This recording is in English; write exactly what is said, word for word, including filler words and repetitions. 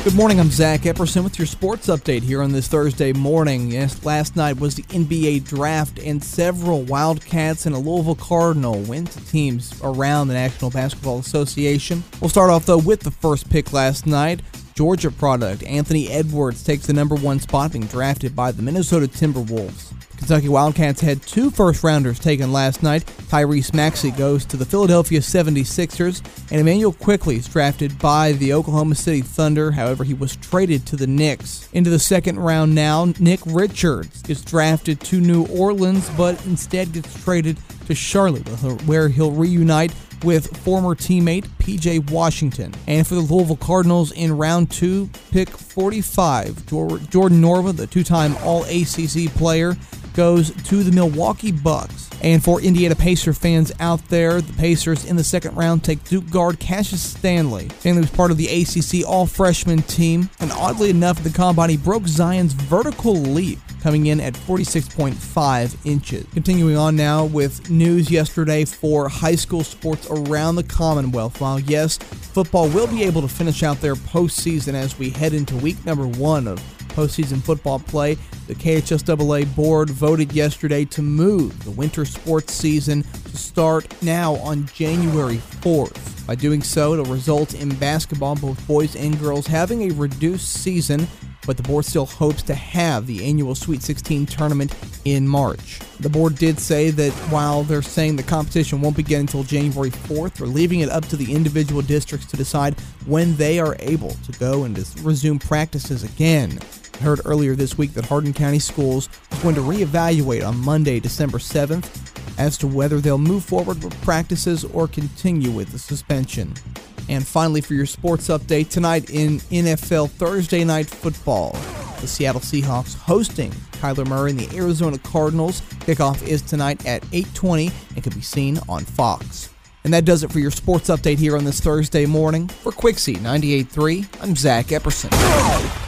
Good morning, I'm Zach Epperson with your sports update here on this Thursday morning. Yes, last night was the N B A draft, and several Wildcats and a Louisville Cardinal went to teams around the National Basketball Association. We'll start off, though, with the first pick last night. Georgia product Anthony Edwards takes the number one spot, being drafted by the Minnesota Timberwolves. Kentucky Wildcats had two first-rounders taken last night. Tyrese Maxey goes to the Philadelphia seventy-sixers, and Emmanuel Quickley is drafted by the Oklahoma City Thunder. However, he was traded to the Knicks. Into the second round now, Nick Richards is drafted to New Orleans, but instead gets traded to Charlotte, where he'll reunite with former teammate P J Washington. And for the Louisville Cardinals in round two, pick forty-five, Jordan Norva, the two-time All A C C player, goes to the Milwaukee Bucks. And for Indiana Pacer fans out there, the Pacers in the second round take Duke guard Cassius Stanley. Stanley was part of the A C C All-Freshman team, and oddly enough, at the Combine, he broke Zion's vertical leap, coming in at forty-six point five inches. Continuing on now with news yesterday for high school sports around the Commonwealth. While yes, football will be able to finish out their postseason as we head into week number one of postseason football play, the K H S A A board voted yesterday to move the winter sports season to start now on January fourth. By doing so, it'll result in basketball, both boys and girls, having a reduced season, but the board still hopes to have the annual Sweet sixteen tournament in March. The board did say that while they're saying the competition won't begin until January fourth, they're leaving it up to the individual districts to decide when they are able to go and resume practices again. I heard earlier this week that Hardin County Schools is going to reevaluate on Monday, December seventh, as to whether they'll move forward with practices or continue with the suspension. And finally, for your sports update, tonight in N F L Thursday Night Football, the Seattle Seahawks hosting Kyler Murray and the Arizona Cardinals. Kickoff is tonight at eight twenty and can be seen on Fox. And that does it for your sports update here on this Thursday morning. For Quixie ninety-eight point three, I'm Zach Epperson.